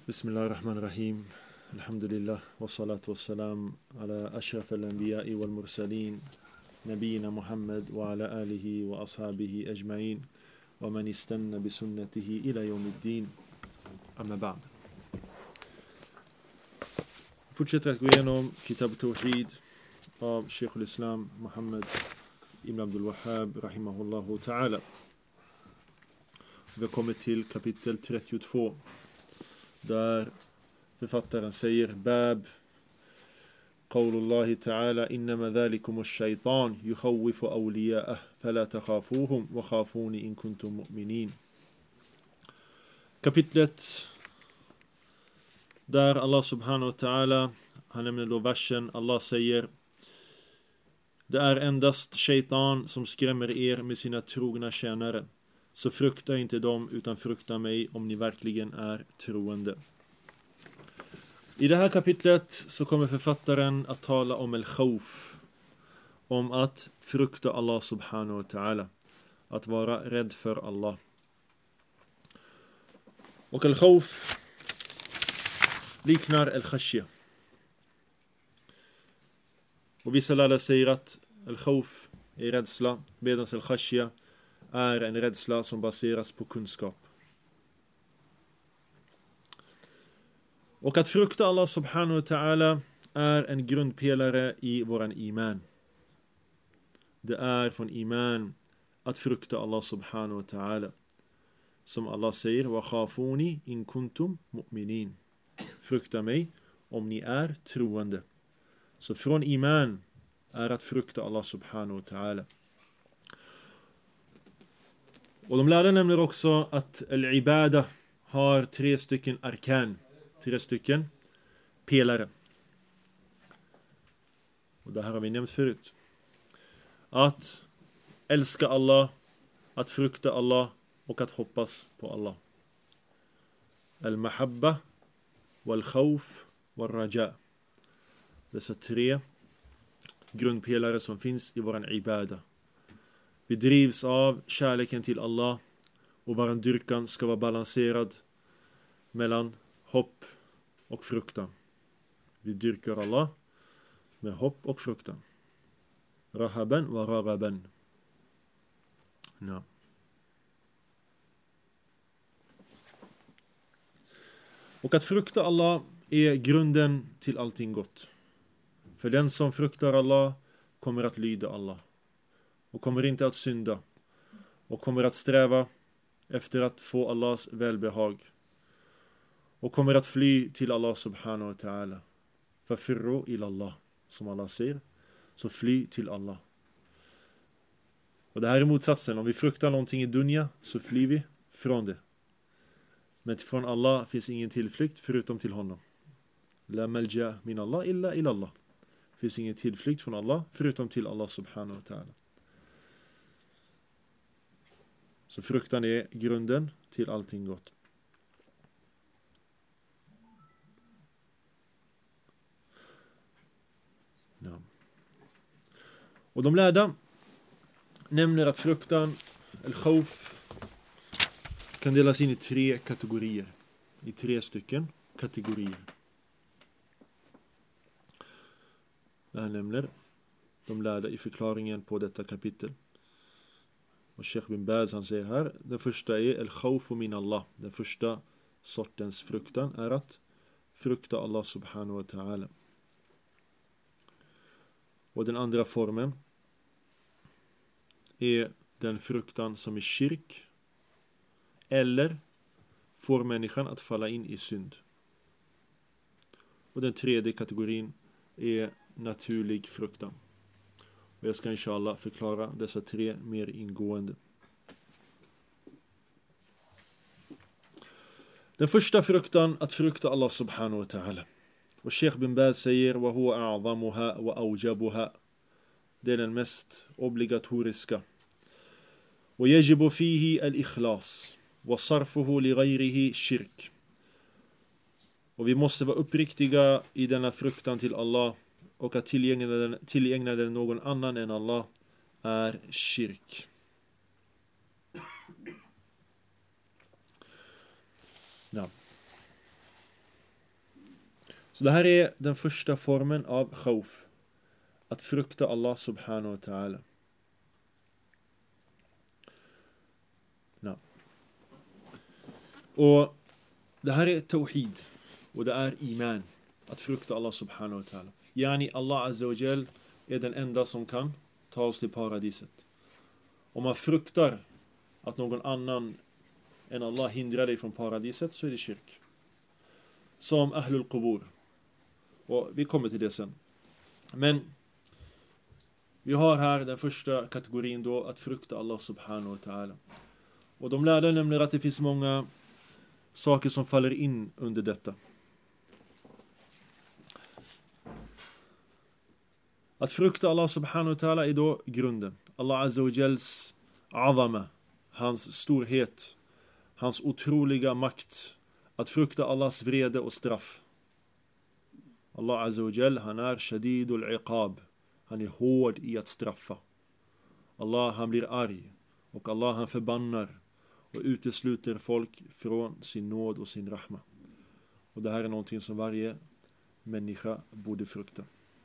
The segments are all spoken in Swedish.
Bismillahirrahmanirrahim. Alhamdulillah. Wassalatu wassalam ala ashraf al-anbiya'i wal-mursalin. Nabiyina Muhammad wa ala alihi wa ashabihi ajma'in. Wa man istanna bi sunnatihi ila yawmiddin. Amma ba'd. Fortsätter att gå igenom Kitab Tawhid av Sheikh al-Islam Muhammad ibn Abdul Wahhab rahimahullahu ta'ala. Vi har kommit till kapitel 32. Där författaren säger Bab Qawlullahi ta'ala innama dhalikum ash-shaytan yukhawwifu awliya'ah fala takhafuhum wa khafuni in kuntum mu'minin. Kapitlet där Allah subhanahu wa ta'ala, han nämner då versen, Allah säger: det är endast shaitan som skrämmer er med sina trogna tjänare. Så frukta inte dem utan frukta mig om ni verkligen är troende. I det här kapitlet så kommer författaren att tala om al-khawf. Om att frukta Allah subhanahu wa ta'ala. Att vara rädd för Allah. Och al-khawf liknar al-khashya. Och vissa lärare säger att al-khawf är rädsla, medan al-khashya är en rädsla som baseras på kunskap. Och att frukta Allah subhanahu wa ta'ala är en grundpelare i våran iman. Det är från iman att frukta Allah subhanahu wa ta'ala. Som Allah säger, wa khafuni in kuntum mu'minin. Frukta mig om ni är troende. Så från iman är att frukta Allah subhanahu wa ta'ala. Och de lärde nämner också att al-ibada har 3 stycken arkan, 3 stycken pelare. Och det här har vi nämnt förut. Att älska Allah, att frukta Allah och att hoppas på Allah. Al-mahabba, wal-khawf, wal-raja. Dessa 3 grundpelare som finns i våran ibada. Vi drivs av kärleken till Allah och vår dyrkan ska vara balanserad mellan hopp och fruktan. Vi dyrkar Allah med hopp och fruktan. Rahaban wa ragaban. Ja. Och att frukta Allah är grunden till allting gott. För den som fruktar Allah kommer att lyda Allah. Och kommer inte att synda. Och kommer att sträva efter att få Allahs välbehag. Och kommer att fly till Allah subhanahu wa ta'ala. Fafirru ilallah. Som Allah säger. Så fly till Allah. Och det här är motsatsen. Om vi fruktar någonting i dunya så flyr vi från det. Men från Allah finns ingen tillflykt förutom till honom. La malja min Allah illa ilallah. Finns ingen tillflykt från Allah förutom till Allah subhanahu wa ta'ala. Så fruktan är grunden till allting gott. Ja. Och de lärda nämner att fruktan, al-khawf, kan delas in i 3 kategorier. I 3 stycken kategorier. Det här nämner de lärda i förklaringen på detta kapitel. Och Sheikh bin Baz han säger här, den första är al-khawfu min Allah. Den första sortens fruktan är att frukta Allah subhanahu wa ta'ala. Och den andra formen är den fruktan som är shirk eller får människan att falla in i synd. Och den tredje kategorin är naturlig fruktan. Och jag ska inshallah förklara dessa 3 mer ingående. Den första fruktan, att frukta Allah subhanahu wa ta'ala. Och Sheikh bin Baz säger wa huwa a'zamuha wa awjabuha. Det är den mest obligatoriska. Och yajibu fihi al-ikhlas wa sarfuhu li ghayrihi shirk. Och vi måste vara uppriktiga i denna fruktan till Allah. Och att tillägna den någon annan än Allah är shirk. Ja. Så det här är den första formen av khawf. Att frukta Allah subhanahu wa ta'ala. Och det här är tawhid. Och det är iman. Att frukta Allah subhanahu wa ta'ala. Yani Allah azza wa jal är den enda som kan ta oss till paradiset. Om man fruktar att någon annan än Allah hindrar dig från paradiset, så är det kyrk. Som ahlul qubur. Och vi kommer till det sen. Men vi har här den första kategorin då, att frukta Allah subhanahu wa ta'ala. Och de lärde nämligen att det finns många saker som faller in under detta. Att frukta Allah subhanahu wa ta'ala är då grunden. Allah azza wa jals azama, hans storhet, hans otroliga makt. Att frukta Allahs vrede och straff. Allah azza wa jal, han är shadidul iqab. Han är hård i att straffa. Allah, han blir arg. Och Allah, han förbannar och utesluter folk från sin nåd och sin rahma. Och det här är någonting som varje människa borde frukta.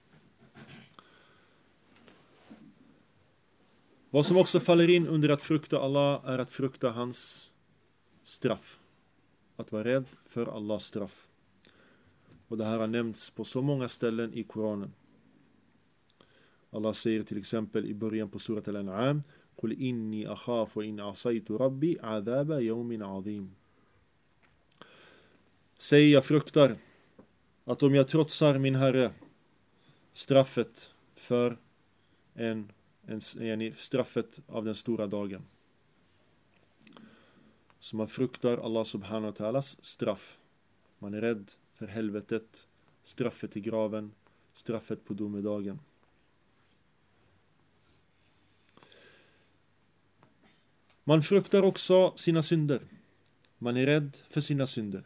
Vad som också faller in under att frukta Allah är att frukta hans straff. Att vara rädd för Allahs straff. Och det här har nämnts på så många ställen i Koranen. Allah säger till exempel i början på surat Al-An'am: قُلْ إِنِّي أَخَافُ إِنْ عَصَيْتُ رَبِّي عَذَابَ يَوْمٍ عَظِيمٍ. Säg, jag fruktar att om jag trotsar min Herre, straffet för straffet av den stora dagen. Så man fruktar Allah subhanahu wa ta'alas straff. Man är rädd för helvetet, straffet i graven, straffet på domedagen. Man fruktar också sina synder. Man är rädd för sina synder.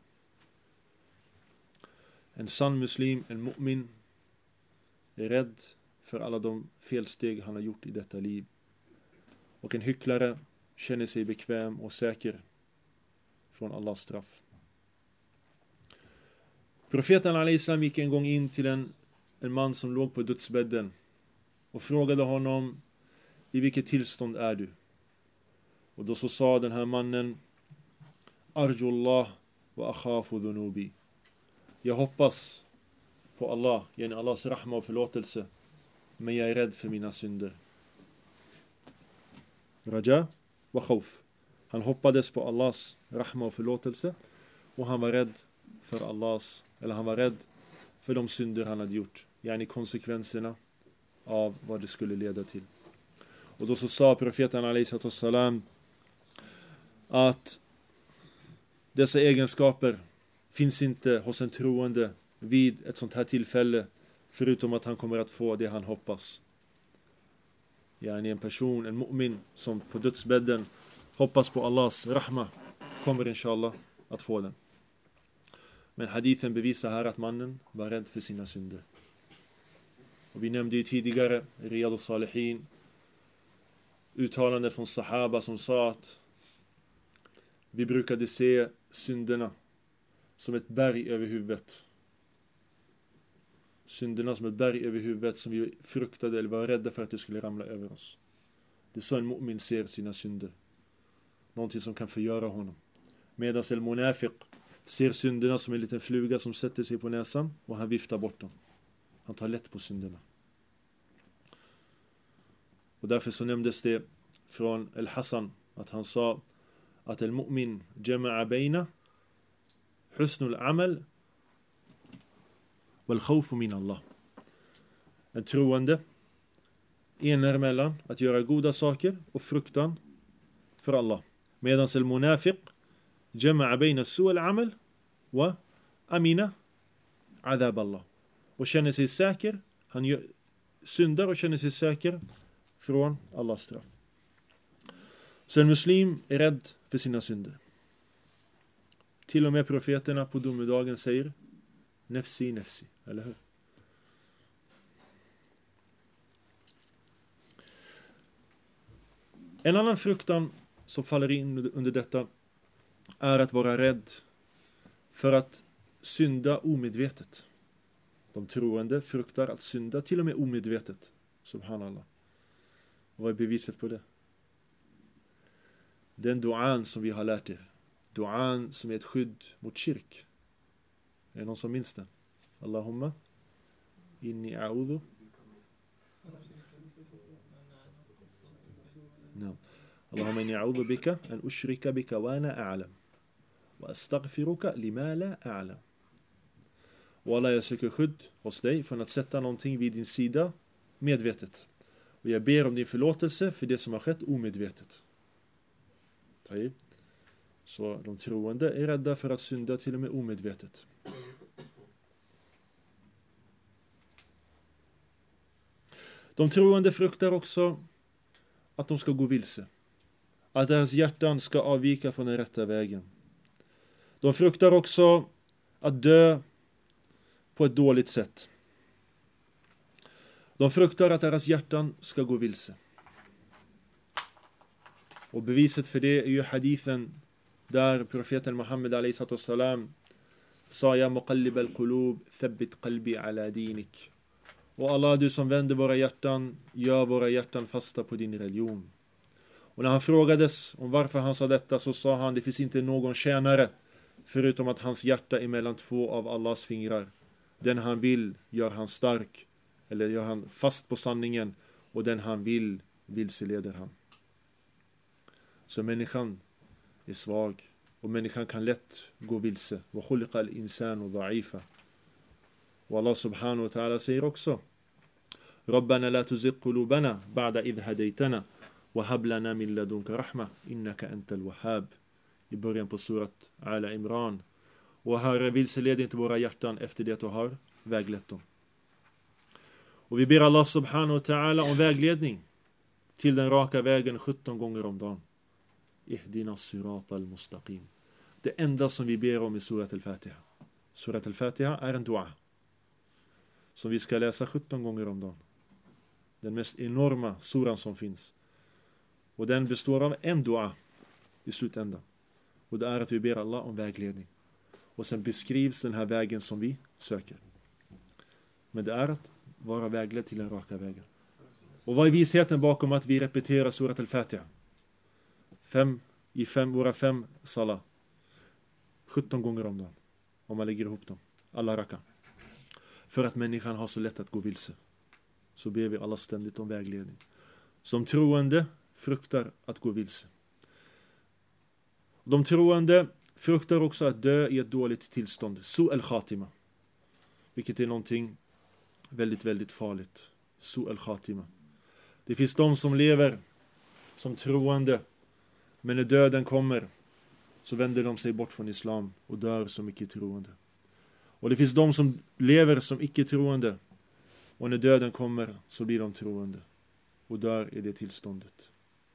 En sann muslim, en mu'min, är rädd för alla de felsteg han har gjort i detta liv. Och en hycklare känner sig bekväm och säker från Allahs straff. Profeten al-Islam gick en gång in till en man som låg på dödsbädden och frågade honom: i vilket tillstånd är du? Och då så sa den här mannen: Arjullah wa akhafu dhunubi. Jag hoppas på Allah, genom Allahs rahma och förlåtelse, men jag är rädd för mina synder. Raja wa khawf. Han hoppades på Allahs rahma och förlåtelse, och han var rädd för han var rädd för de synder han hade gjort. Yani konsekvenserna av vad det skulle leda till. Och då så sa profeten alaihi salam att dessa egenskaper finns inte hos en troende vid ett sånt här tillfälle, förutom att han kommer att få det han hoppas. Yani en person, en mu'min, som på dödsbädden hoppas på Allahs rahma, kommer inshallah att få den. Men hadithen bevisar här att mannen var rädd för sina synder. Och vi nämnde ju tidigare Riyadus Salihin, uttalande från sahaba som sa att vi brukade se synderna som ett berg över huvudet. Synderna som ett berg över huvudet som vi fruktade eller var rädda för att det skulle ramla över oss. Det är så en mu'min ser sina synder. Någonting som kan förgöra honom. Medan al-munafiq ser synderna som en liten fluga som sätter sig på näsan och han viftar bort dem. Han tar lätt på synderna. Och därför så nämndes det från Al-Hassan att han sa att al-mu'min jama'a bayna husnul amal wal khawfu min Allah. En troende enar mellan att göra goda saker och fruktan för Allah. Medan al-munafiq jama'a bayna su'al amal wa amina adab Allah. Och känner sig säker, han syndar och känner sig säker från Allahs straff. Så en muslim är rädd för sina synder. Till och med profeterna på domedagen säger nefsi, nefsi, eller hur? En annan fruktan som faller in under detta är att vara rädd för att synda omedvetet. De troende fruktar att synda till och med omedvetet. Subhanallah. Vad är beviset på det? Den duan som vi har lärt er. Duan som är ett skydd mot kyrk. Är det någon som minns den? Allahumma inni a'udhu. نعم اللهم إني أعوذ بك أن أشرك بك وأنا أعلم وأستغفرك لما لا أعلم. Och Allah, jag söker skydd hos dig från att sätta någonting vid din sida medvetet. Och jag ber om din förlåtelse för det som har skett omedvetet. Så de troende är rädda för att synda till och med omedvetet. De troende fruktar också att de ska gå vilse. Att deras hjärtan ska avvika från den rätta vägen. De fruktar också att dö på ett dåligt sätt. De fruktar att deras hjärtan ska gå vilse. Och beviset för det är ju hadithen där profeten Muhammed a.s. sa: Ja muqallib al-qulub, thabbit qalbi ala dinik. Och Allah, du som vänder våra hjärtan, gör våra hjärtan fasta på din religion. Och när han frågades om varför han sa detta, så sa han: det finns inte någon tjänare förutom att hans hjärta är mellan två av Allahs fingrar. Den han vill gör han stark, eller gör han fast på sanningen, och den han vill vilseleder han. Så människan är svag, och människan kan lätt gå vilse. Wa khuliqa al-insanu dha'ifa. Och Allah subhanahu wa ta'ala säger också: Rabbana la tuzigh qulubana ba'da idh hadaytana wa hab lana min ladunka rahma innaka antal wahhab. I början på surat Ala Imran. Och Herre, vilseled inte våra hjärtan efter det du har väglett dem. Och vi ber Allah subhanahu wa ta'ala om vägledning till den raka vägen 17 gånger om dagen. Ihdina sirat al-mustaqim. Det enda som vi ber om i surat al-Fatiha. Surat al-Fatiha är en dua som vi ska läsa 17 gånger om dagen. Den mest enorma suran som finns. Och den består av en dua i slutändan. Och det är att vi ber Allah om vägledning. Och sen beskrivs den här vägen som vi söker. Men det är att vara vägledd till den raka vägen. Och vad är visheten bakom att vi repeterar surat al-Fatiha? Våra 5 salah. 17 gånger om dagen. Om man lägger ihop dem. Alla raka. För att människan har så lätt att gå vilse. Så ber vi alla ständigt om vägledning. Som troende fruktar att gå vilse. De troende fruktar också att dö i ett dåligt tillstånd. Su al-khatima. Vilket är någonting väldigt, väldigt farligt. Su al-khatima. Det finns de som lever som troende. Men när döden kommer så vänder de sig bort från islam och dör som icke-troende. Och det finns de som lever som icke-troende. Och när döden kommer så blir de troende. Och dör i det tillståndet.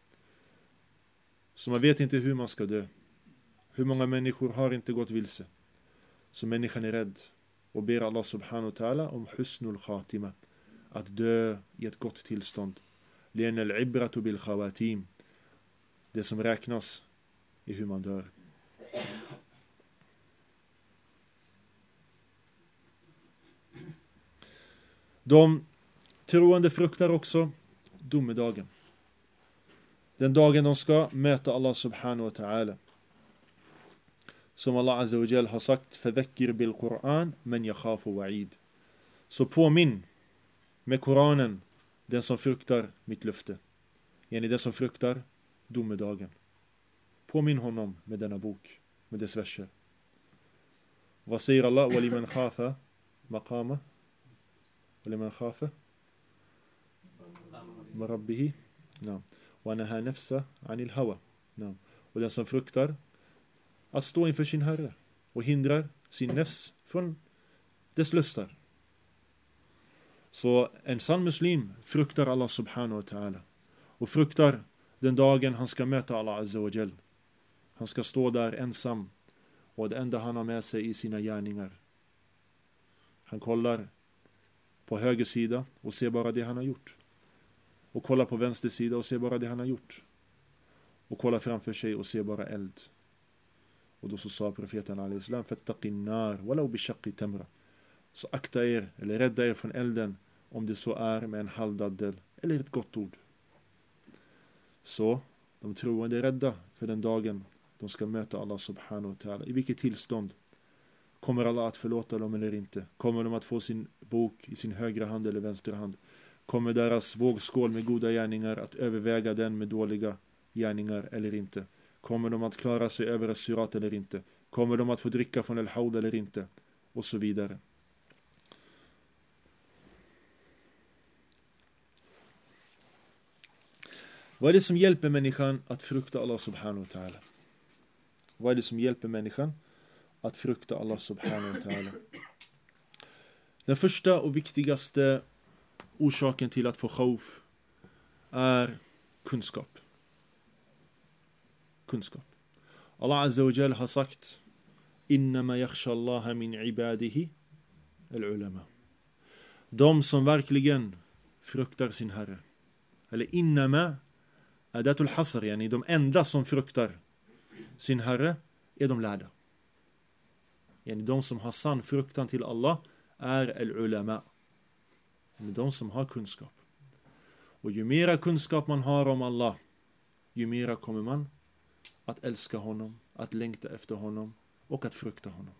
Så man vet inte hur man ska dö. Hur många människor har inte gått vilse? Så människan är rädd. Och ber Allah subhanahu wa ta'ala om husnul khatima. Att dö i ett gott tillstånd. Lena al-ibratu bil khawatim. Det som räknas är hur man dör. De troende fruktar också domedagen. Den dagen de ska möta Allah subhanahu wa ta'ala. Som Allah azza wa jal har sagt: Fadhakkir bil Qur'an men yakhafu wa'id. Så påminn med Koranen den som fruktar mitt löfte. Yani den som fruktar domedagen. Påminn honom med denna bok, med dess verser. Vad säger Allah? وَلِمَنْ خَافَ مَقَامَ وَلِمَنْ خَافَ مَرَبِّهِ وَنَهَا نَفْسَ عَنِ الْهَوَى. Och den som fruktar att stå inför sin Herre och hindrar sin nefs från dess lustar. Så en sann muslim fruktar Allah subhanahu wa ta'ala och fruktar den dagen han ska möta Allah azza wa jal. Han ska stå där ensam och det enda han har med sig i sina gärningar. Han kollar på höger sida och ser bara det han har gjort. Och kollar på vänster sida och ser bara det han har gjort. Och kollar framför sig och ser bara eld. Och då så sa profeten alayhi salam: Fattaqin nar walau bi shaqqi tamra. så akta er eller rädda er från elden, om det så är med en halvdaddel eller ett gott ord. Så de troende är rädda för den dagen de ska möta Allah subhanahu wa ta'ala. I vilket tillstånd? Kommer Allah att förlåta dem eller inte? Kommer de att få sin bok i sin högra hand eller vänstra hand? Kommer deras vågskål med goda gärningar att överväga den med dåliga gärningar eller inte? Kommer de att klara sig över as-sirat eller inte? Kommer de att få dricka från al-haud eller inte? Och så vidare. Vad är det som hjälper människan att frukta Allah subhanahu wa ta'ala? Vad är det som hjälper människan att frukta Allah subhanahu wa ta'ala? Den första och viktigaste orsaken till att få khawf är kunskap. Kunskap. Allah azza wa jal har sagt: innama yakhsha Allah min ibadihi al-ulama. De som verkligen fruktar sin Herre. Eller innama adatul hasr, yani de enda som fruktar sin Herre är de lärda. Yani de som har sann fruktan till Allah är al-ulama. Yani de som har kunskap. Och ju mera kunskap man har om Allah, ju mera kommer man att älska honom, att längta efter honom och att frukta honom.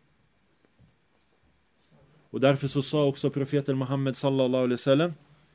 Och därför så sa också profeten Muhammed sallallahu alaihi wasallam: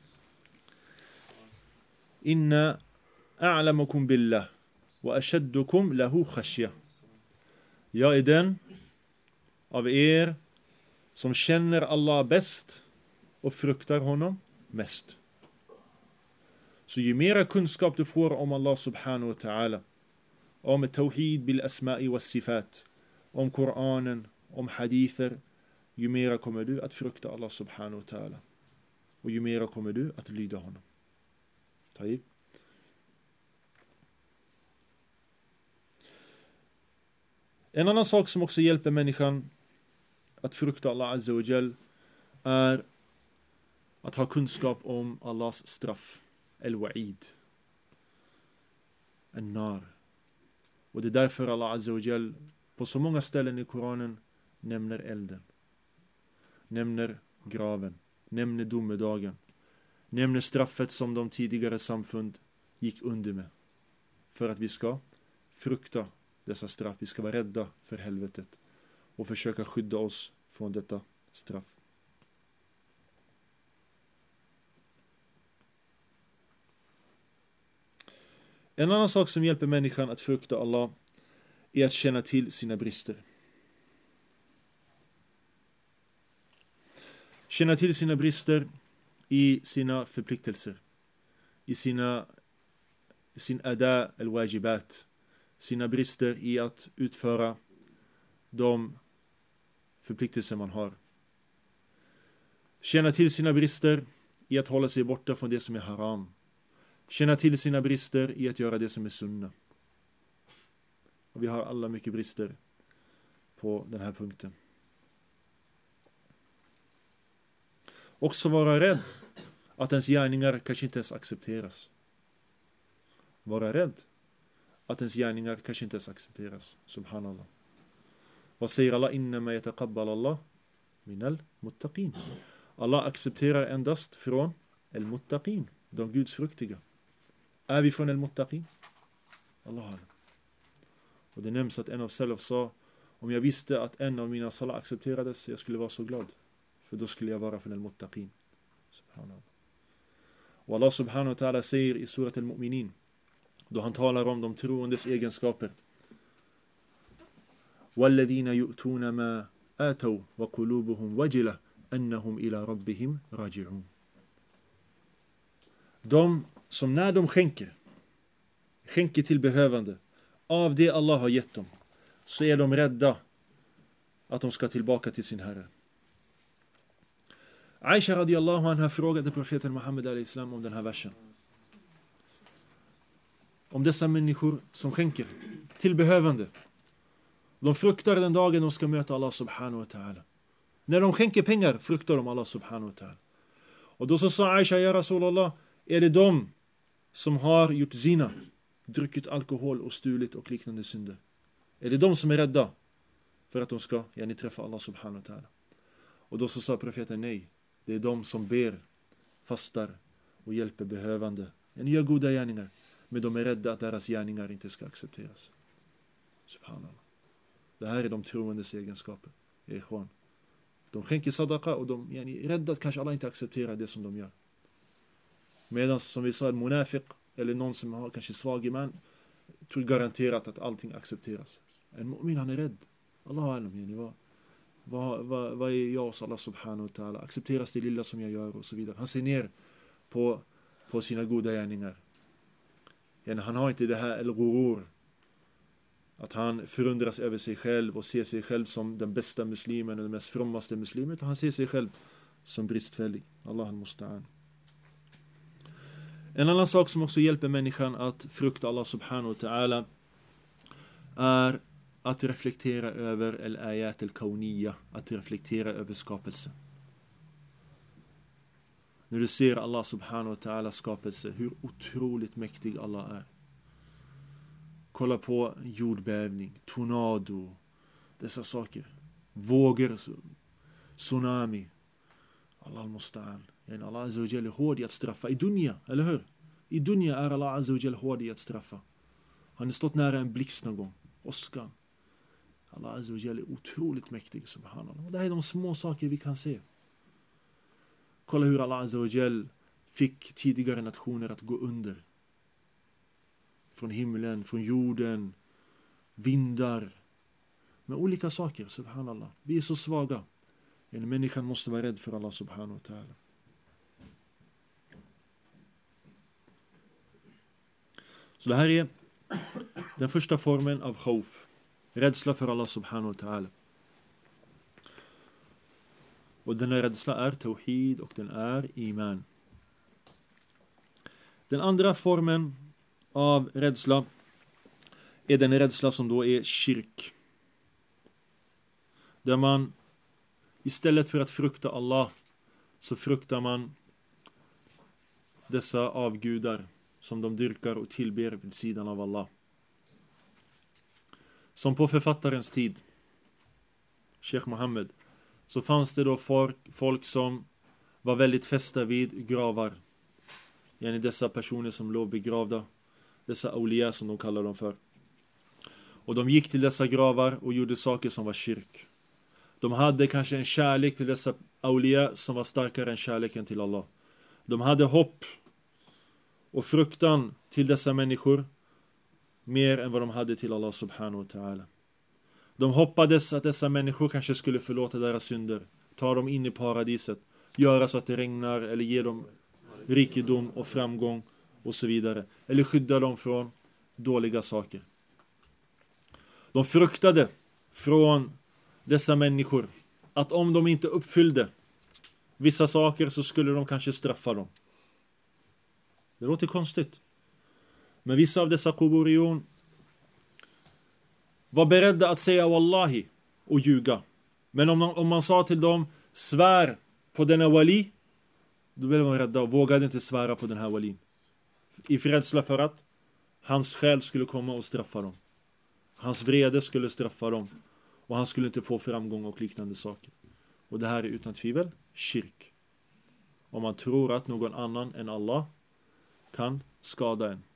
inna a'lamukum billah wa ashaddukum lahu khashya. Jag är den av er som känner Allah bäst och fruktar honom mest. Så ju mera kunskap du får om Allah subhanahu wa ta'ala, om tawhid bil asma'i was sifat, om Koranen, om hadither, ju mera kommer du att frukta Allah subhanahu wa ta'ala. Och ju mera kommer du att lyda honom. Taib. En annan sak som också hjälper människan att frukta Allah azza wa jal är att ha kunskap om Allahs straff, al-wa'id, an-nar. Och det är därför Allah azza wa jal på så många ställen i Koranen nämner elden, nämner graven, nämner domedagen, nämner straffet som de tidigare samfund gick under med, för att vi ska frukta dessa straff. Vi ska vara rädda för helvetet och försöka skydda oss från detta straff. En annan sak som hjälper människan att frukta Allah är att känna till sina brister. Känna till sina brister i sina förpliktelser, i sin ada al-wajibat, sina brister i att utföra de förpliktelser man har. Känna till sina brister i att hålla sig borta från det som är haram. Känna till sina brister i att göra det som är sunna. Och vi har alla mycket brister på den här punkten. Också vara rädd att ens gärningar kanske inte ens accepteras. Vara rädd att ens gärningar kanske inte ens accepteras. Subhanallah. Vad säger Allah? Innama yataqabbal Allah minal muttaqin. Allah accepterar endast från al-muttaqin, de gudsfruktiga. Är vi från al-muttaqin? Allah. Och det nämns att en av salaf sa: om jag visste att en av mina salat accepterades, jag skulle vara så glad. För då skulle jag vara från al-muttaqin. Subhanallah. Och Allah subhanahu wa ta'ala säger i surat al-mu'minin, då han talar om de troendes egenskaper: وَالَّذِينَ يُؤْتُونَ مَا آتَوْا وَقُلُوبُهُمْ وَجِلَةٌ أَنَّهُمْ إِلَى رَبِّهِمْ رَاجِعُونَ. De som när de skänker till behövande av det Allah har gett dem, så är de rädda att de ska tillbaka till sin Herre. Aisha radiyallahu anha frågade profeten Muhammed a.s. om den här versen. Om dessa människor som skänker till behövande. De fruktar den dagen de ska möta Allah subhanahu wa ta'ala. När de skänker pengar fruktar de Allah subhanahu wa ta'ala. Och då så sa Aisha: ja Rasulallah, är det de som har gjort zina, druckit alkohol och stulit och liknande synder? Är det de som är rädda för att de ska träffa Allah subhanahu wa ta'ala? Och Och då så sa profeten nej. Det är de som ber, fastar och hjälper behövande. En gör goda gärningar. Men de är rädda att deras gärningar inte ska accepteras. Subhanallah. Det här är de troendes egenskaper. Ikhwan. De skänker sadaqa och de är rädda att kanske alla inte accepterar det som de gör. Medan som vi sa, en munafiq eller någon som har kanske svag iman tror garanterat att allting accepteras. En mu'min, han är rädd. Allahu alam, vad är jag hos Allah subhanahu wa ta'ala? Accepteras det lilla som jag gör och så vidare. Han ser ner på sina goda gärningar. Han har inte det här el-ghurur, att han förundras över sig själv och ser sig själv som den bästa muslimen och den mest frommaste muslimen, utan han ser sig själv som bristfällig. Allah al-musta'an. En annan sak som också hjälper människan att frukta Allah subhanahu wa ta'ala är att reflektera över al-ayat al-kawniyya, att reflektera över skapelse. När du ser Allah subhanahu wa ta'ala skapelse, hur otroligt mäktig Allah är. Kolla på jordbävning, tornado, dessa saker. Vågor, tsunami. Allah al-musta'an. Allah azza wa jalla är hård i att straffa. I dunya, eller hur? I dunya är Allah azza wa jalla hård i att straffa. Han har stått nära en blixt någon gång. Åskan. Allah azza wa jalla är otroligt mäktig, subhanallah. Och det här är de små saker vi kan se. Kolla hur Allah azza wa jalla fick tidigare nationer att gå under. Från himlen, från jorden, vindar. Med olika saker, subhanallah. Vi är så svaga. En människa måste vara rädd för Allah subhanahu wa ta'ala. Så det här är den första formen av khawf. Rädsla för Allah subhanahu wa ta'ala. Och den här rädsla är tawhid och den är iman. Den andra formen av rädsla är den rädsla som då är shirk. Där man istället för att frukta Allah så fruktar man dessa avgudar som de dyrkar och tillber vid sidan av Allah. Som på författarens tid, Sheikh Mohammed, så fanns det då folk som var väldigt fästa vid gravar. Yani dessa personer som låg begravda, dessa awliya som de kallar dem för. Och de gick till dessa gravar och gjorde saker som var shirk. De hade kanske en kärlek till dessa awliya som var starkare än kärleken till Allah. De hade hopp och fruktan till dessa människor mer än vad de hade till Allah subhanahu wa ta'ala. De hoppades att dessa människor kanske skulle förlåta deras synder, ta dem in i paradiset, göra så att det regnar eller ge dem rikedom och framgång och så vidare. Eller skydda dem från dåliga saker. De fruktade från dessa människor att om de inte uppfyllde vissa saker så skulle de kanske straffa dem. Det låter konstigt. Men vissa av dessa quburion var beredda att säga wallahi och ljuga. Men om man sa till dem, svär på denna wali, då blev de rädda och vågade inte svära på den här walin. I rädsla för att hans själ skulle komma och straffa dem. Hans vrede skulle straffa dem. Och han skulle inte få framgång och liknande saker. Och det här är utan tvivel shirk. Om man tror att någon annan än Allah kan skada en.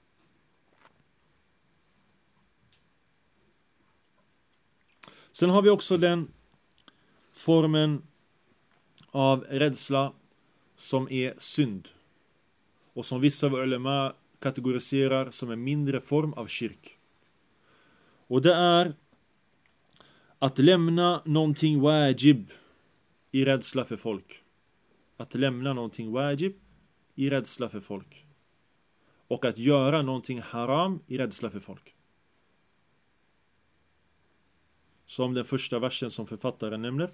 Sen har vi också den formen av rädsla som är synd. Och som vissa ulema kategoriserar som en mindre form av shirk. Och det är att lämna någonting wajib i rädsla för folk. Att lämna någonting wajib i rädsla för folk. Och att göra någonting haram i rädsla för folk. Som den första versen som författaren nämner.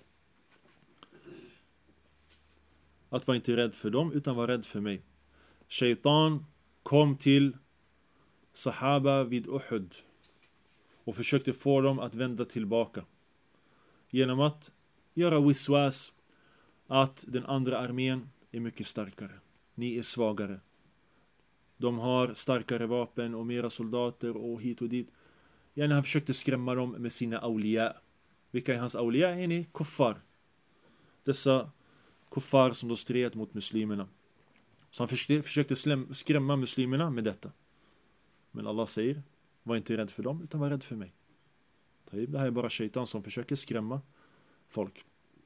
Att vara inte rädd för dem utan vara rädd för mig. Shaitan kom till sahaba vid Uhud och försökte få dem att vända tillbaka. Genom att göra wiswas att den andra armén är mycket starkare. Ni är svagare. De har starkare vapen och mera soldater och hit och dit. Han försökte skrämma dem med sina awliya. Vilka är hans awliya? Är ni kuffar? dessa kuffar som då stred mot muslimerna. Så han försökte skrämma muslimerna med detta. Men Allah säger, var inte rädd för dem utan var rädd för mig. Det här är bara shaitan som försöker skrämma folk.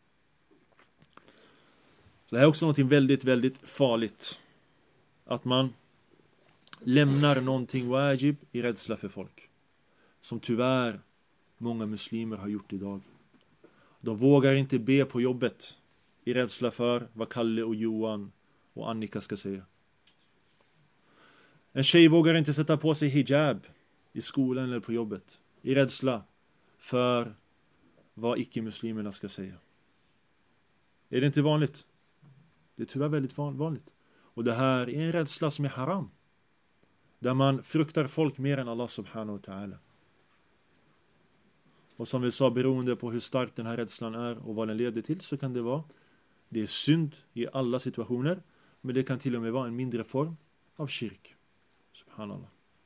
Så det här är också något väldigt, väldigt farligt. Att man lämnar någonting wajib i rädsla för folk. Som tyvärr många muslimer har gjort idag. De vågar inte be på jobbet i rädsla för vad Kalle och Johan och Annika ska säga. En tjej vågar inte sätta på sig hijab i skolan eller på jobbet i rädsla för vad icke-muslimerna ska säga. Är det inte vanligt? Det är tyvärr väldigt vanligt. Och det här är en rädsla som är haram. Där man fruktar folk mer än Allah subhanahu wa ta'ala. Och som vi sa, beroende på hur stark den här rädslan är och vad den leder till, så kan det vara. Det är synd i alla situationer. Men det kan till och med vara en mindre form av kyrk. Subhanallah.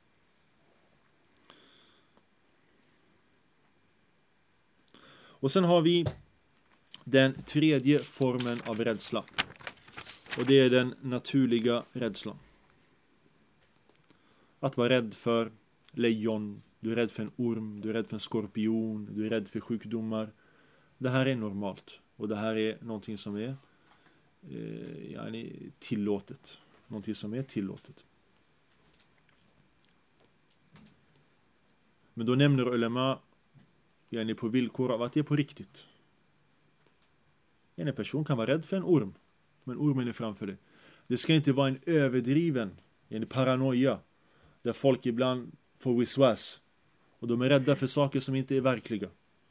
Och sen har vi den tredje formen av rädsla. Och det är den naturliga rädslan. Att vara rädd för lejon, du är rädd för en orm, du är rädd för en skorpion, du är rädd för sjukdomar. Det här är normalt. Och det här är någonting som är tillåtet. Någonting som är tillåtet. Men då nämner ulema på villkor av att det är på riktigt. En person kan vara rädd för en orm, men ormen är framför dig. Det ska inte vara en överdriven paranoia där folk ibland får wiswas och de är rädda för saker som inte är verkliga.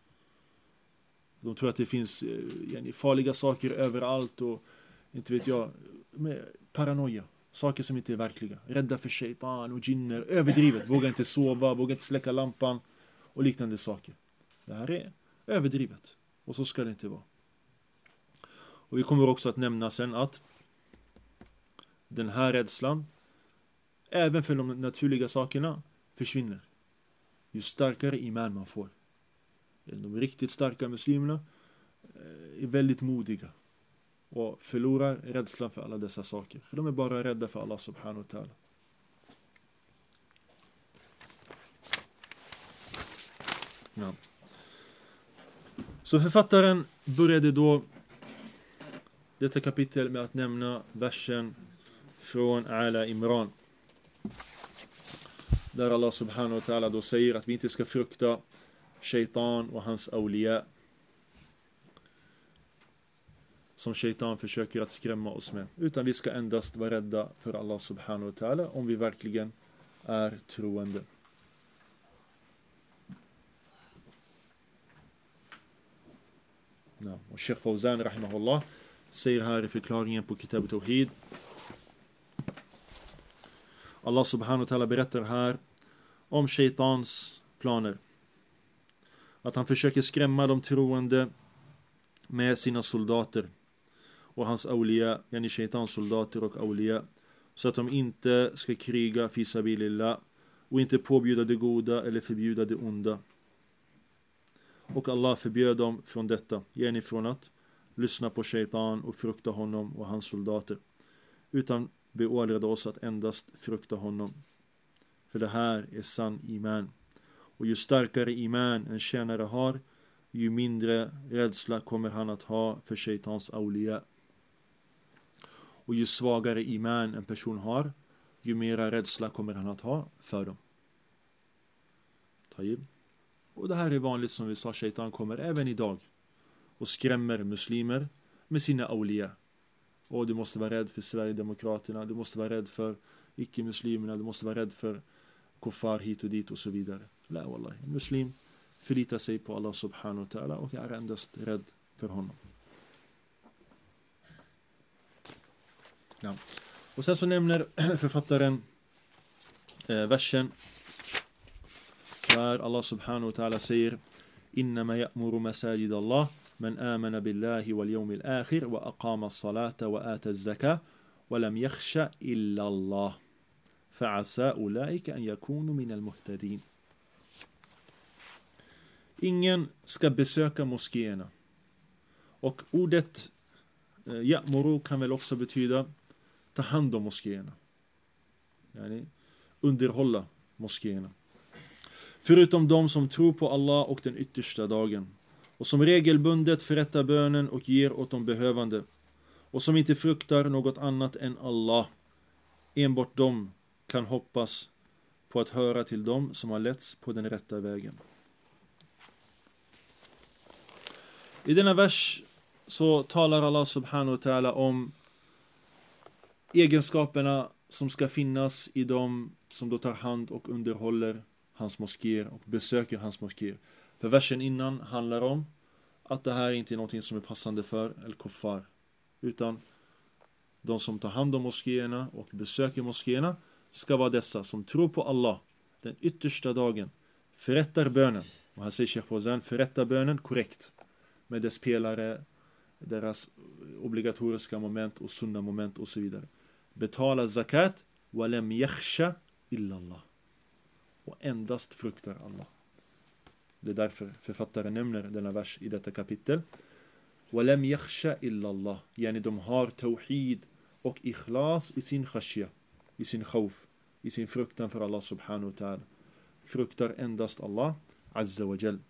De tror att det finns farliga saker överallt och inte vet jag, med paranoia. Saker som inte är verkliga. Rädda för shaitan och jinner. Överdrivet. Vågar inte sova, vågar inte släcka lampan och liknande saker. Det här är överdrivet. Och så ska det inte vara. Och vi kommer också att nämna sen att den här rädslan, även för de naturliga sakerna, försvinner. Ju starkare iman man får. De riktigt starka muslimerna är väldigt modiga. Och förlorar rädslan för alla dessa saker. För de är bara rädda för Allah subhanahu wa ta'ala. Ja. Så författaren började då detta kapitel med att nämna versen från Ala Imran. Där Allah subhanahu wa ta'ala då säger att vi inte ska frukta shaitan och hans awliya. Som shaitan försöker att skrämma oss med. Utan vi ska endast vara rädda för Allah subhanahu wa ta'ala om vi verkligen är troende. Ja. Och Sheikh Fawzan rahimahullah säger här i förklaringen på Kitab Tawhid. Allah subhanahu wa ta'ala berättar här om shaitans planer. Att han försöker skrämma de troende med sina soldater. Och hans awliya, yani shaitans soldater och awliya. Så att de inte ska kriga fi sabilillah. Och inte påbjuda det goda eller förbjuda det onda. Och Allah förbjöd dem från detta. Yani från att lyssna på shaitan och frukta honom och hans soldater. Utan beordrade oss att endast frukta honom. För det här är sann iman. Och ju starkare iman en tjänare har, ju mindre rädsla kommer han att ha för shaitans awliya. Och ju svagare iman en person har, ju mera rädsla kommer han att ha för dem. Tayyib. Och det här är vanligt, som vi sa, shaitan kommer även idag och skrämmer muslimer med sina awliya. Och du måste vara rädd för Sverigedemokraterna, du måste vara rädd för icke-muslimerna, du måste vara rädd för kuffar hit och dit och så vidare. La wallahi, en muslim förlitar sig på Allah subhanahu wa ta'ala och är endast rädd för honom. Ja. Och sen så nämner författaren versen där Allah subhanahu wa ta'ala säger: innama ya'muru masajid Allah man amana billahi wal yawmil akhir wa aqama as-salata wa ata az-zakah wa lam yakhsha illa Allah fa'asa ulaika an yakunu min al-muhtadin. Ingen ska besöka moskéerna. Och ordet Ya'muru kan väl också betyda ta hand om moskéerna. Yani underhålla moskéerna. Förutom de som tror på Allah och den yttersta dagen. Och som regelbundet förrättar bönen och ger åt de behövande. Och som inte fruktar något annat än Allah. Enbart de kan hoppas på att höra till dem som har letts på den rätta vägen. I denna vers så talar Allah subhanahu wa ta'ala om egenskaperna som ska finnas i dem som då tar hand och underhåller hans moskéer och besöker hans moskéer. För versen innan handlar om att det här inte är någonting som är passande för al-kuffar, utan de som tar hand om moskéerna och besöker moskéerna ska vara dessa som tror på Allah den yttersta dagen, förrättar bönen. Och här säger Sheikh Fawzan, förrättar bönen korrekt med dess pelare, deras obligatoriska moment och sunna moment och så vidare. Betala zakat walem yakhsha illallah. Och endast fruktar Allah. Det är därför författaren nämner denna vers i detta kapitel. Walem yakhsha illallah. Yani de har tawhid och ikhlas i sin khashya, i sin khawf, i sin fruktan för Allah subhanahu wa ta'ala. Fruktar endast Allah azza wa jal.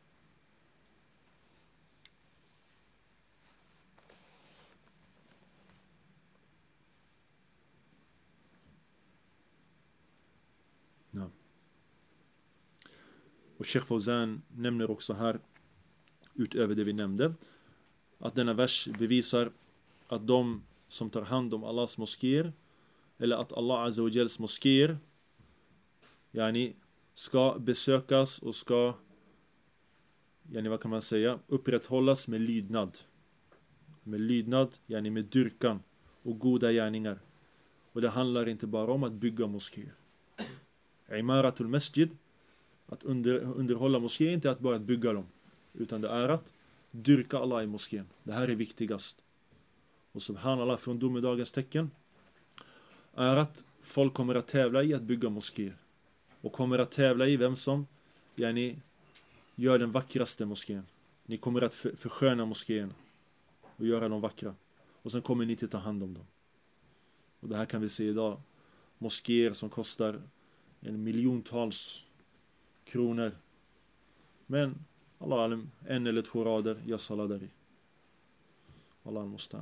Och Sheikh Fawzan nämner också här, utöver det vi nämnde, att denna vers bevisar att de som tar hand om Allahs moskéer, eller att Allah azza wa jals moskéer, yani ska besökas och ska, yani vad kan man säga, upprätthållas med lydnad. Med lydnad, yani med dyrkan och goda gärningar. Och det handlar inte bara om att bygga moskéer. Imaratul masjid, att underhålla moskéer, inte att bara bygga dem, utan det är att dyrka Allah i moskén. Det här är viktigast. Och subhanallah, från domedagens tecken är att folk kommer att tävla i att bygga moskéer. Och kommer att tävla i vem som gör den vackraste moskén. Ni kommer att försköna moskéerna och göra dem vackra. Och sen kommer ni till ta hand om dem. Och det här kan vi se idag. Moskéer som kostar miljontals kronor. Men Allah alim, 1 eller 2 rader jag saladari. Allah måste.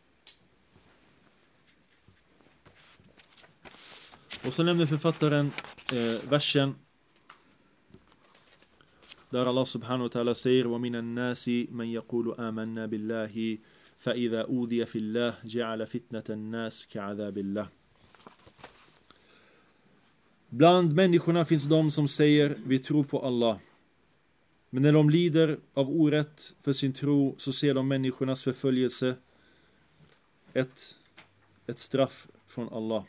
Och så nämner författaren versen där Allah subhanahu wa ta'ala säger: "Wa minan nasi man yaqulu amanna billahi fa idha udiya fillah ja'ala fitnatan nas ka'adhabillah." Bland människorna finns de som säger vi tror på Allah. Men när de lider av orätt för sin tro så ser de människornas förföljelse ett straff från Allah.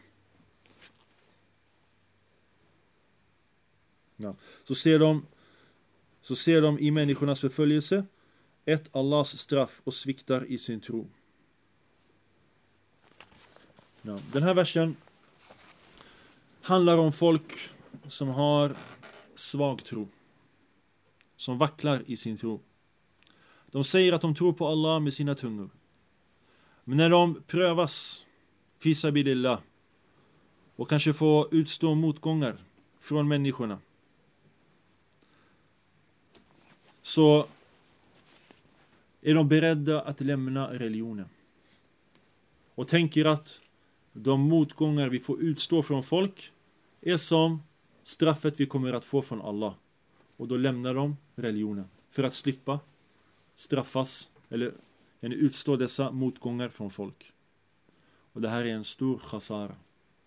Ja. Så ser de i människornas förföljelse ett Allahs straff och sviktar i sin tro. Ja. Den här versen handlar om folk som har svag tro, som vacklar i sin tro. De säger att de tror på Allah med sina tungor. Men när de prövas fi sabilillah och kanske får utstå motgångar från människorna, så är de beredda att lämna religionen. Och tänker att de motgångar vi får utstå från folk är som straffet vi kommer att få från Allah. Och då lämnar de religionen för att slippa straffas eller utstå dessa motgångar från folk. Och det här är en stor khasara.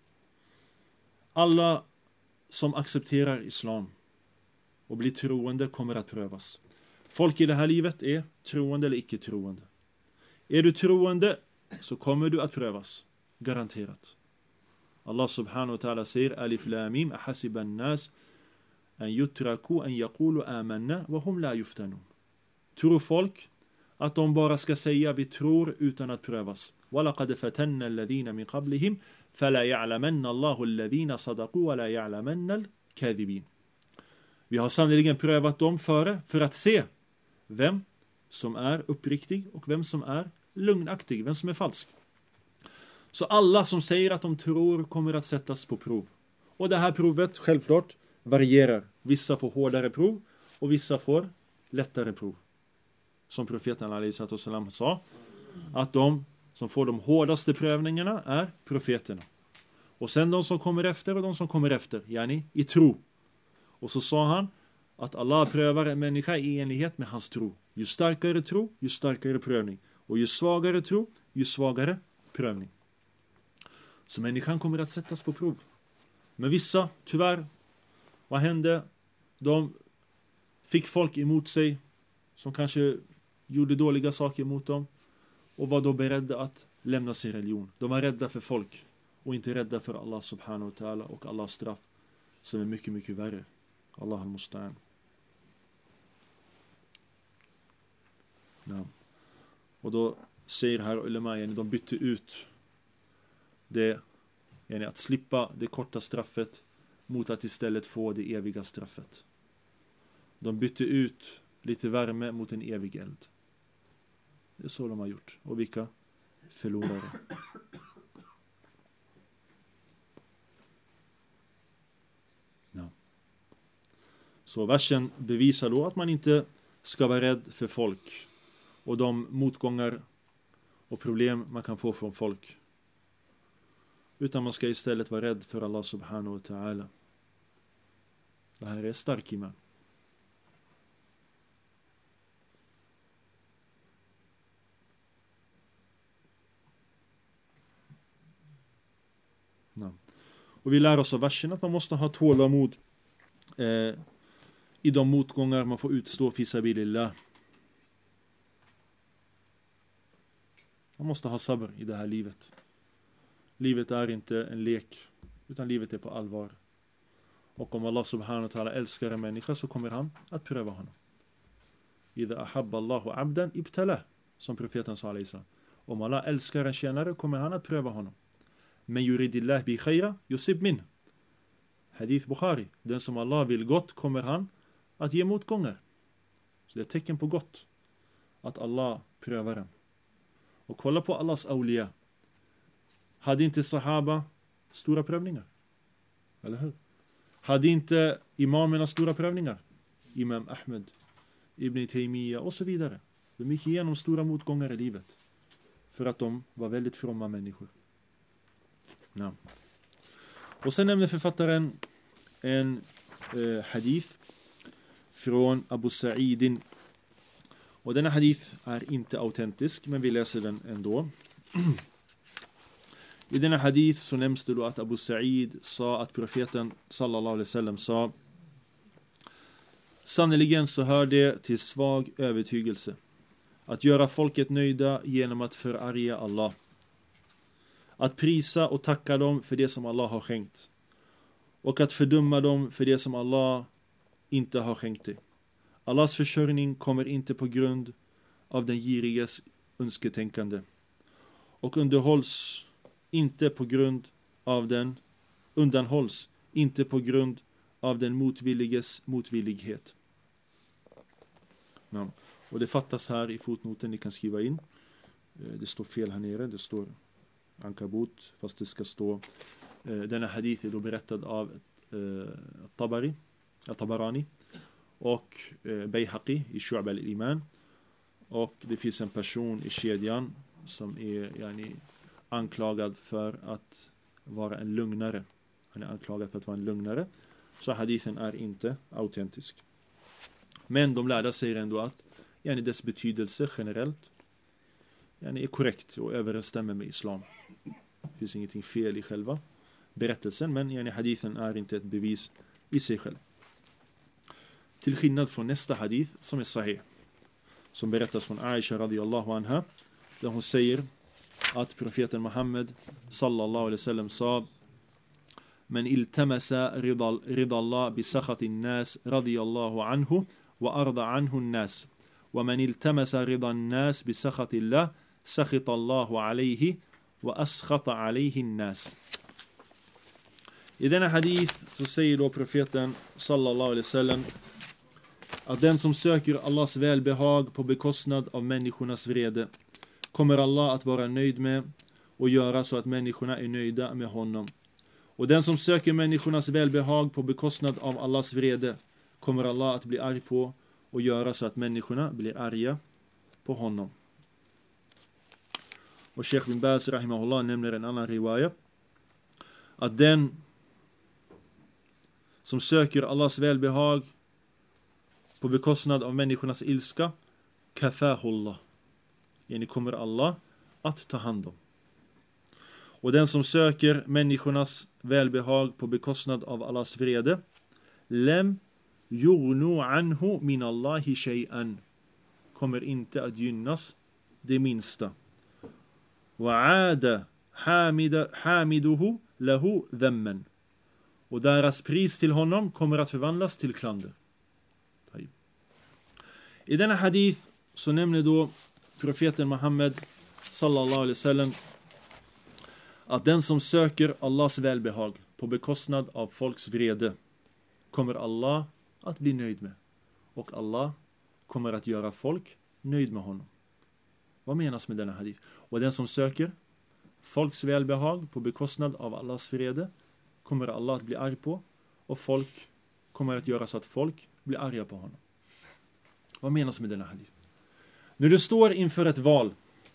Alla som accepterar islam och blir troende kommer att prövas. Folk i det här livet är troende eller icke troende. Är du troende så kommer du att prövas. Garanterat. Allah subhanahu wa ta'ala säger: Alif lam mim ahasiban nas an yutraku an yaqulu amanna wa hum la yuftanun. Tror folk att de bara ska säga vi tror utan att prövas? وَلَقَدْ فَتَنَّ الَّذِينَ مِنْ قَبْلِهِمْ فَلَا يَعْلَمَنَّ اللَّهُ الَّذِينَ صَدَقُوا وَلَا يَعْلَمَنَّ الْكَاذِبِينَ. Vi har sannoliken prövat dem före för att se vem som är uppriktig och vem som är lögnaktig, vem som är falsk. Så alla som säger att de tror kommer att sättas på prov. Och det här provet, självklart, varierar. Vissa får hårdare prov och vissa får lättare prov. Som profeten alaihissalam sa, att de som får de hårdaste prövningarna är profeterna. Och sen de som kommer efter och de som kommer efter, yani i tro. Och så sa han att Allah prövar en människa i enlighet med hans tro. Ju starkare tro, ju starkare prövning. Och ju svagare tro, ju svagare prövning. Så människan kommer att sättas på prov. Men vissa, tyvärr, vad hände? De fick folk emot sig som kanske gjorde dåliga saker mot dem och var då beredda att lämna sin religion. De var rädda för folk och inte rädda för Allah subhanahu wa ta'ala och Allahs straff som är mycket, mycket värre. Allah al-Musta'an. Ja. Och då säger här ulema, de bytte ut det, att slippa det korta straffet mot att istället få det eviga straffet. De bytte ut lite värme mot en evig eld. Det är så de har gjort. Och vilka? Förlorare. Ja. Så versen bevisar då att man inte ska vara rädd för folk och de motgångar och problem man kan få från folk. Utan man ska istället vara rädd för Allah subhanahu wa ta'ala. Det här är stark iman. Ja. Och vi lär oss av versen att man måste ha tålamod i de motgångar man får utstå fi sabilillah. Man måste ha sabr i det här livet. Livet är inte en lek, utan livet är på allvar. Och om Allah subhanahu wa ta'ala älskar en människa så kommer han att pröva honom. Idha ahabba Allahu abdan ibtalah, som profeten sa alaihissalam. Om Allah älskar en tjänare kommer han att pröva honom. Men yuridillah bi khayra yusib min. Hadith Bukhari. Den som Allah vill gott kommer han att ge motgångar. Så det är ett tecken på gott att Allah prövar den. Och kolla på Allahs awliya. Hade inte sahaba stora prövningar? Eller hur? Hade inte imamerna stora prövningar? Imam Ahmed, Ibn Taymiyyah och så vidare. De gick igenom stora motgångar i livet. För att de var väldigt fromma människor. Ja. Och sen nämner författaren en hadith från Abu Sa'idin. Och denna hadith är inte autentisk, men vi läser den ändå. I denna hadith så nämns det då att Abu Sa'id sa att profeten sallallahu alaihi wasallam sa: sannoliken så hör det till svag övertygelse att göra folket nöjda genom att förarga Allah. Att prisa och tacka dem för det som Allah har skänkt. Och att fördöma dem för det som Allah inte har skänkt dig. Allahs försörjning kommer inte på grund av den giriges önsketänkande. Och undanhålls inte på grund av den motvilliges motvillighet. Ja. Och det fattas här i fotnoten, ni kan skriva in. Det står fel här nere, det står Ankabut, fast det ska stå denna hadith är då berättad av Tabarani och Bayhaqi i Shu'ab al-Iman. Och det finns en person i kedjan som är anklagad för att vara en lögnare. Han är anklagad för att vara en lögnare. Så hadithen är inte autentisk. Men de lärda säger ändå att dess betydelse generellt är korrekt och överensstämmer med islam. Det finns ingenting fel i själva berättelsen, men hadithen är inte ett bevis i sig själv. Till skillnad från nästa hadith som är sahih, som berättas från Aisha radiyallahu anha, där hon säger att profeten Muhammed sallallahu alaihi wasallam sa: men iltamasa ridallah bi sakhatin nas radiyallahu anhu wa arda anhu an-nas, wa man iltamasa ridan nas bi sakhatillah sakhita Allahu alayhi wa askhata alayhi an-nas. I denna hadith så säger då profeten sallallahu alaihi wasallam att den som söker Allahs välbehag på bekostnad av människornas vrede kommer Allah att vara nöjd med och göra så att människorna är nöjda med honom. Och den som söker människornas välbehag på bekostnad av Allahs vrede kommer Allah att bli arg på och göra så att människorna blir arga på honom. Och Sheikh bin Baz rahimahullah nämner en annan riwaya, att den som söker Allahs välbehag på bekostnad av människornas ilska, kafahullah, kommer Allah att ta hand om. Och den som söker människornas välbehag på bekostnad av Allahs vrede, lem yughnu anhu min Allahi shay'an, kommer inte att gynnas det minsta. Wa'ada hamiduhu lahu dhamman, och deras pris till honom kommer att förvandlas till klander. I denna hadith så nämner då profeten Muhammed sallallahu alaihi wasallam att den som söker Allahs välbehag på bekostnad av folks vrede kommer Allah att bli nöjd med, och Allah kommer att göra folk nöjd med honom. Vad menas med denna hadith? Och den som söker folks välbehag på bekostnad av Allahs vrede kommer Allah att bli arg på, och folk kommer att göra så att folk blir arga på honom. Vad menas med denna hadith? När du står inför ett val,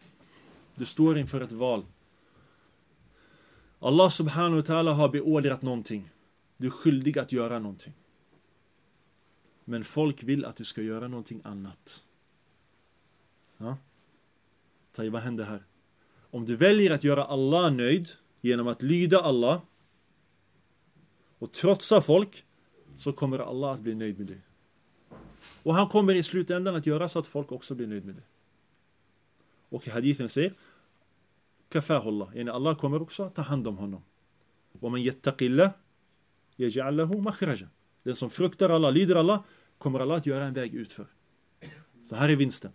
Allah subhanahu wa ta'ala har beordrat någonting. Du är skyldig att göra någonting. Men folk vill att du ska göra någonting annat. Ja? Vad händer här? Om du väljer att göra Allah nöjd genom att lyda Allah och trotsa folk, så kommer Allah att bli nöjd med dig. Och han kommer i slutändan att göra så att folk också blir nöjd med dig. Och hadithen säger kafahullah, Allah kommer också att ta hand om honom. Och man yattaqillah yaj'al lahu makhraja. Den som fruktar Allah, lyder Allah, kommer Allah att göra en väg utför. Så här är vinsten.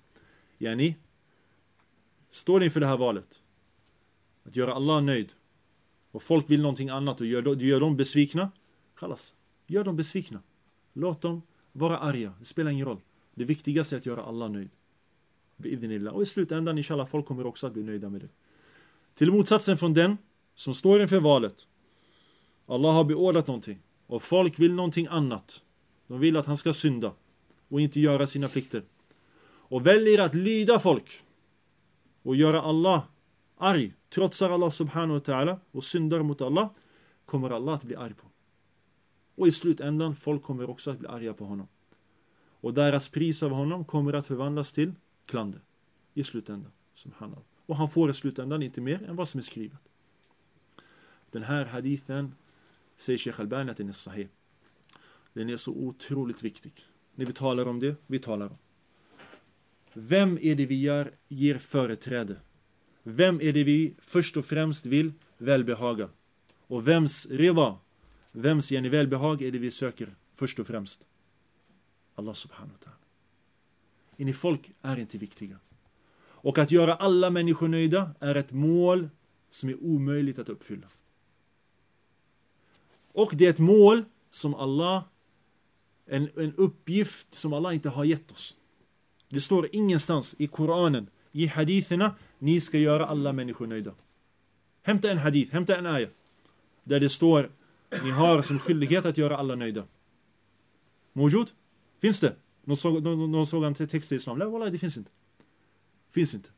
Står inför det här valet att göra Allah nöjd, och folk vill någonting annat och gör dem besvikna, kallas. Gör dem besvikna. Låt dem vara arga. Det spelar ingen roll. Det viktigaste är att göra Allah nöjd. Och i slutändan, inshallah, folk kommer också att bli nöjda med det. Till motsatsen från den som står inför valet. Allah har beordrat någonting och folk vill någonting annat. De vill att han ska synda och inte göra sina plikter. Och väljer att lyda folk och göra Allah arg, trotsar Allah subhanahu wa ta'ala och syndar mot Allah, kommer Allah att bli arg på. Och i slutändan, folk kommer också att bli arga på honom. Och deras pris av honom kommer att förvandlas till klander i slutändan. Subhanallah. Och han får i slutändan inte mer än vad som är skrivet. Den här hadithen säger Sheikh Albani att den är sahih. Den är så otroligt viktig. När vi talar om det, vi talar om. Vem är det vi ger företräde? Vem är det vi först och främst vill välbehaga? Och vems välbehag är det vi söker först och främst? Allah subhanahu wa ta'ala. Folk är inte viktiga. Och att göra alla människor nöjda är ett mål som är omöjligt att uppfylla. Och det är ett mål som Allah, en uppgift som Allah inte har gett oss. Det står ingenstans i Koranen, i haditherna, ni ska göra alla människor nöjda. Hämta en hadith, hämta en ayah där det står, ni har som skyldighet att göra alla nöjda. Mojud? Finns det? Någon såg en text i islam? Nej, wallah, det finns inte. Finns inte.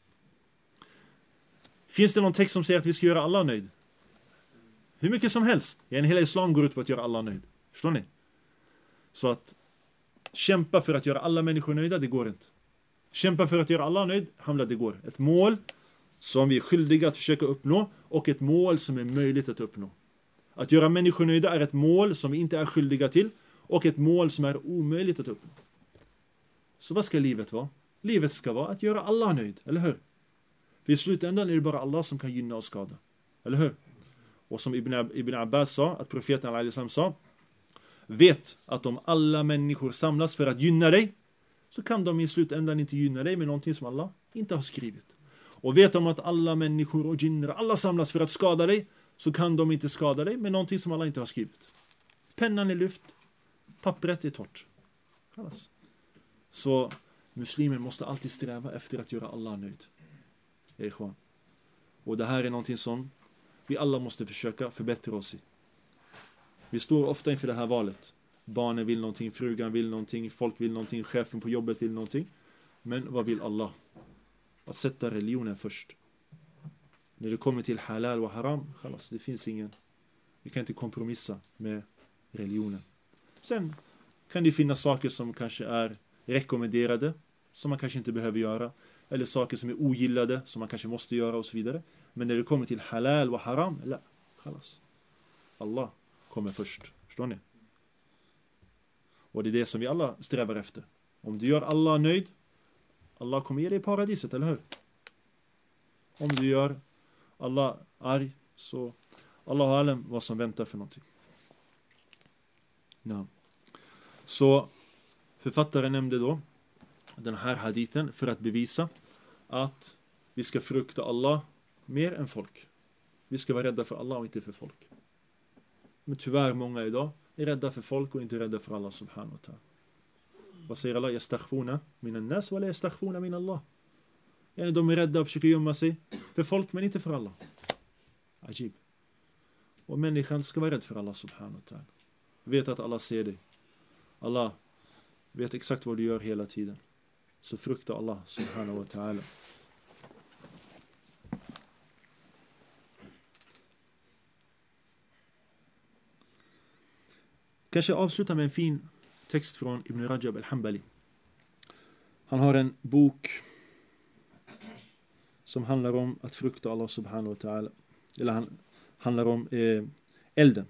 Finns det någon text som säger att vi ska göra alla nöjd? Hur mycket som helst. Hela islam går ut på att göra alla nöjd. Förstår ni? Så att kämpa för att göra alla människor nöjda, det går inte. Kämpa för att göra alla nöjd, hamna, det går. Ett mål som vi är skyldiga att försöka uppnå och ett mål som är möjligt att uppnå. Att göra människor nöjda är ett mål som vi inte är skyldiga till och ett mål som är omöjligt att uppnå. Så vad ska livet vara? Livet ska vara att göra Allah nöjd, eller hur? För i slutändan är det bara Allah som kan gynna och skada. Eller hur? Och som Ibn Abbas sa, att profeten al-Islam sa, vet att om alla människor samlas för att gynna dig, så kan de i slutändan inte gynna dig med någonting som Allah inte har skrivit. Och vet om att alla människor och jinner, alla samlas för att skada dig, så kan de inte skada dig med någonting som Allah inte har skrivit. Pennan är lyft, pappret är torrt. Så muslimer måste alltid sträva efter att göra Allah nöjd. ikhwan. Och det här är någonting som vi alla måste försöka förbättra oss i. Vi står ofta inför det här valet. Barnen vill någonting, frugan vill någonting, folk vill någonting, chefen på jobbet vill någonting. Men vad vill Allah? Att sätta religionen först. När det kommer till halal och haram, khalas, det finns ingen. Vi kan inte kompromissa med religionen. Sen kan det finnas saker som kanske är rekommenderade, som man kanske inte behöver göra. Eller saker som är ogillade, som man kanske måste göra och så vidare. Men när det kommer till halal och haram, la, khalas. Allah kommer först. Förstår ni? Och det är det som vi alla strävar efter. Om du gör Allah nöjd, Allah kommer ge dig paradiset, eller hur? Om du gör Allah arg, så Allah har alam vad som väntar för någonting. Ja. Så författaren nämnde då den här hadithen för att bevisa att vi ska frukta Allah mer än folk. Vi ska vara rädda för Allah och inte för folk. Men tyvärr många idag är rädda för folk och inte rädda för Allah subhanahu wa ta'ala. Vad säger Allah? Yastakhfuna minan nas wa la yastakhfuna min Allah. Yani de är rädda och försöker gömma sig för folk men inte för Allah. Ajib. Och människan ska vara rädd för Allah subhanahu wa ta'ala. Vet att Allah ser dig. Allah vet exakt vad du gör hela tiden. Så frukta Allah subhanahu wa ta'ala. Kanske avsluta med en fin text från Ibn Rajab al-Hanbali. Han har en bok som handlar om att frukta Allah subhanahu wa ta'ala. Eller han handlar om elden.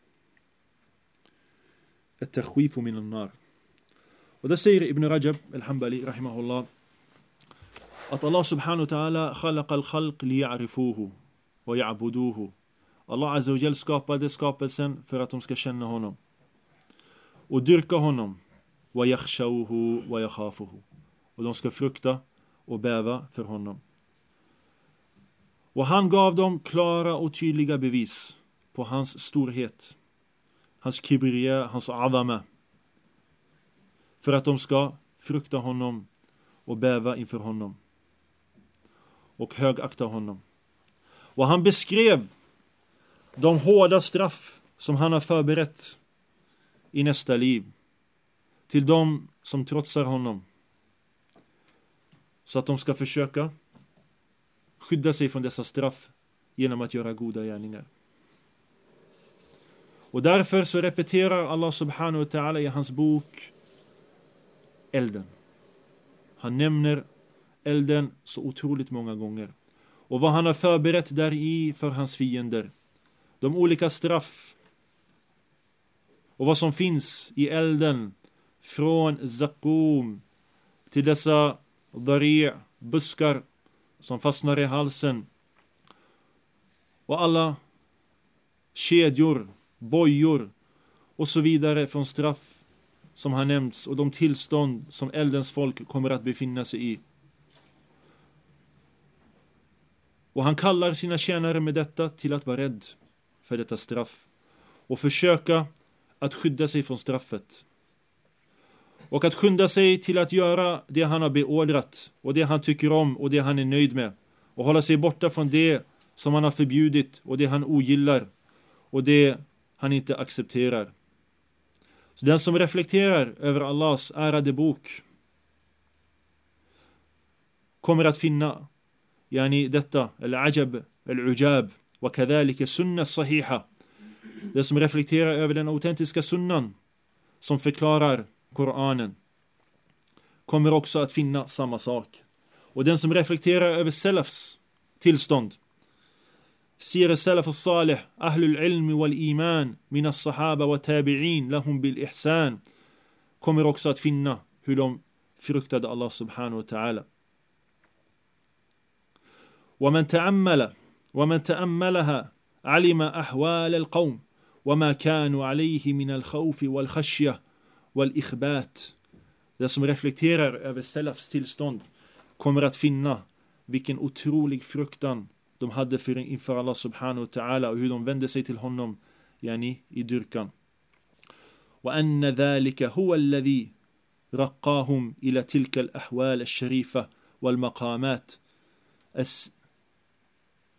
At-takhwifu min an-nar. Och där säger Ibn Rajab al-Hanbali rahimahullah att Allah subhanahu wa ta'ala khalaqa al-khalq liya'rifuhu wa ya'buduhu. Allah azza wa jal skapade skapelsen för att de ska känna honom och dyrka honom, wa yakhshawhu wa yakhafuhu, och de ska frukta och bäva för honom. Och han gav dem klara och tydliga bevis på hans storhet, hans kibriya, hans adama, för att de ska frukta honom och bäva inför honom och högakta honom. Och han beskrev de hårda straff som han har förberett i nästa liv till de som trotsar honom, så att de ska försöka skydda sig från dessa straff genom att göra goda gärningar. Och därför så repeterar Allah subhanahu wa ta'ala i hans bok elden. Han nämner elden så otroligt många gånger. Och vad han har förberett där i för hans fiender. De olika straff. Och vad som finns i elden. Från zakum till dessa dari', buskar som fastnar i halsen. Och alla kedjor, bojor och så vidare från straff som har nämnts. Och de tillstånd som eldens folk kommer att befinna sig i. Och han kallar sina tjänare med detta till att vara rädd för detta straff. Och försöka att skydda sig från straffet. Och att skynda sig till att göra det han har beordrat. Och det han tycker om och det han är nöjd med. Och hålla sig borta från det som han har förbjudit. Och det han ogillar. Och det han inte accepterar. Så den som reflekterar över Allahs ärade bok kommer att finna yani detta, al-ajab, al-ujab och kadhalika sunna sahiha. Det som reflekterar över den autentiska sunnan som förklarar Koranen kommer också att finna samma sak. Och den som reflekterar över salafs tillstånd, sir salaf as-salih, ahlul ilm wal iman min as-sahaba wa tabi'in lahum bil ihsan, kommer också att finna hur de fruktade Allah subhanahu wa ta'ala. ومن تأملها علم أحوال القوم وما كانوا عليه من الخوف والخشية والإخبات. Det som reflekterar över salafs tillstånd kommer att finna vilken otrolig fruktan de hade inför Allah subhanahu wa ta'ala och hur de vände sig till honom yani i dyrkan. وأن ذلك هو الذي رقاهم إلى تلك الأحوال الشريفة والمقامات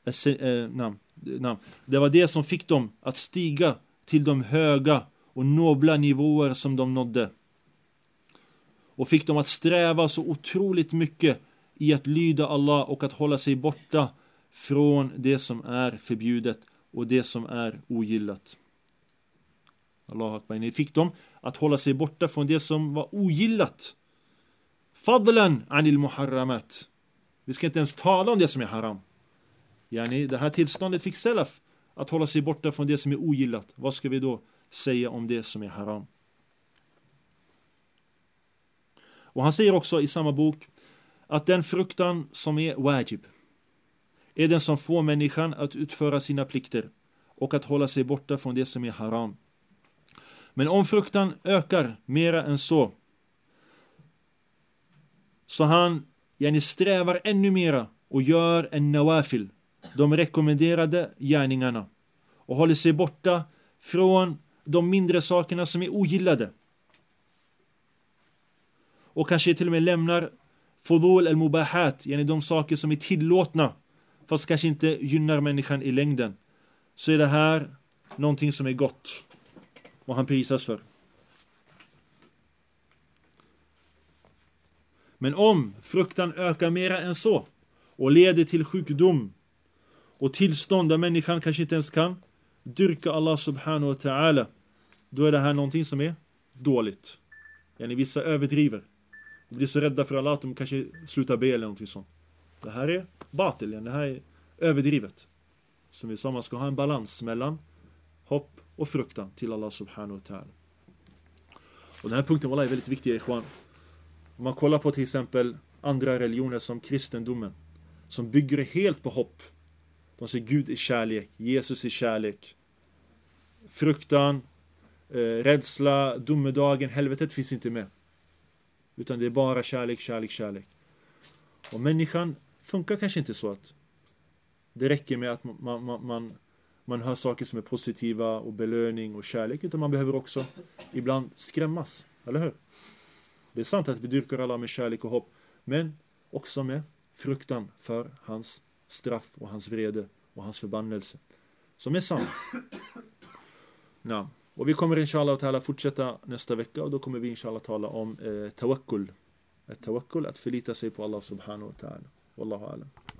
Det var det som fick dem att stiga till de höga och nobla nivåer som de nådde. Och fick dem att sträva så otroligt mycket i att lyda Allah och att hålla sig borta från det som är förbjudet och det som är ogillat. Allah Akbar. Ni fick dem att hålla sig borta från det som var ogillat. Fadlan anil muharramat. Vi ska inte ens tala om det som är haram. Yani, det här tillståndet fick salaf att hålla sig borta från det som är ogillat. Vad ska vi då säga om det som är haram? Och han säger också i samma bok att den fruktan som är wajib är den som får människan att utföra sina plikter och att hålla sig borta från det som är haram. Men om fruktan ökar mera än så han strävar ännu mera och gör en nawafil, de rekommenderade gärningarna, och håller sig borta från de mindre sakerna som är ogillade. Och kanske till och med lämnar fudul al-mubahat, de saker som är tillåtna fast kanske inte gynnar människan i längden. Så är det här någonting som är gott och han prisas för. Men om fruktan ökar mera än så och leder till sjukdom och tillstånd där människan kanske inte ens kan dyrka Allah subhanahu wa ta'ala, då är det här någonting som är dåligt. Vissa överdriver och blir så rädda för Allah att de kanske slutar be eller någonting sånt. Det här är batil, det här är överdrivet. Som vi sa, man ska ha en balans mellan hopp och fruktan till Allah subhanahu wa ta'ala. Och den här punkten är väldigt viktig, ikhwan. Om man kollar på till exempel andra religioner som kristendomen, som bygger helt på hopp. De säger Gud är kärlek, Jesus är kärlek. Fruktan, rädsla, domedagen, helvetet finns inte med. Utan det är bara kärlek, kärlek, kärlek. Och människan funkar kanske inte så att det räcker med att man hör saker som är positiva och belöning och kärlek, utan man behöver också ibland skrämmas, eller hur? Det är sant att vi dyrkar Allah med kärlek och hopp, men också med fruktan för hans straff och hans vrede och hans förbannelse, som är sant. Och vi kommer inshallah ta'ala fortsätta nästa vecka, och då kommer vi inshallah tala om tawakkul. Att förlita sig på Allah subhanahu wa ta'ala. Wallahu alam.